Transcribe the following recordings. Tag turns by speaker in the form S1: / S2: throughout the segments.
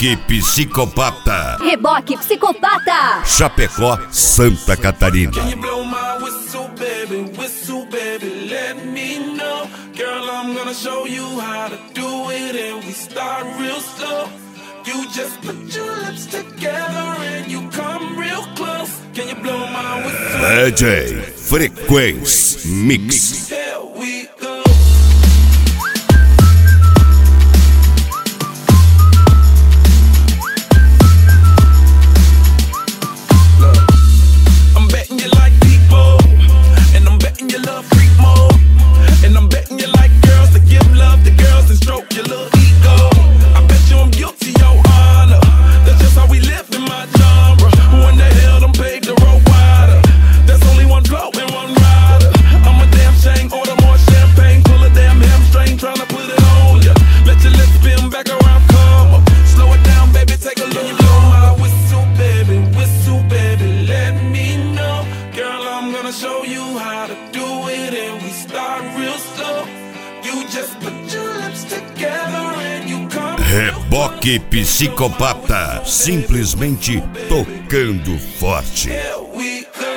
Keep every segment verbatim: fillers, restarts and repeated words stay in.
S1: Reboque Psicopata.
S2: Reboque Psicopata.
S1: Chapecó, Santa Catarina.
S3: Can you blow my whistle, baby, whistle, baby, let me know. Girl, I'm gonna show you how to do it, and we start real slow. You just put your lips together and you come real close. Can you blow my whistle?
S1: D J Frequência Mix.
S3: Here we go. Look, I'm betting you like people, and I'm betting you love freak mode, and I'm betting you like girls to give love to girls and stroke your little ego. I bet you I'm guilty, your honor. That's just how we live in my genre. Who in the hell done paved the road wider? There's only one blow and one rider. I'm a damn shame, order more champagne, pull a damn hamstring, tryna put it on ya. Let your lips spin back around, come up. Slow it down, baby, take a look. You blow my whistle, baby, whistle, baby, let me know. Girl, I'm gonna show you how to do it, and we start real slow. You just put your lips together and you come.
S1: Reboque Psicopata. Simplesmente tocando forte.
S3: Here we go.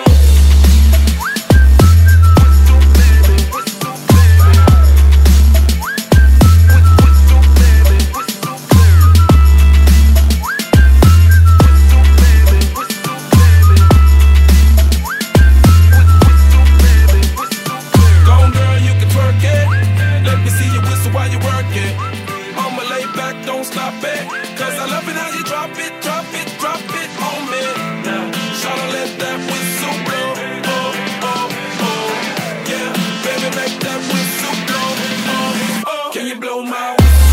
S3: Can you blow my whistle?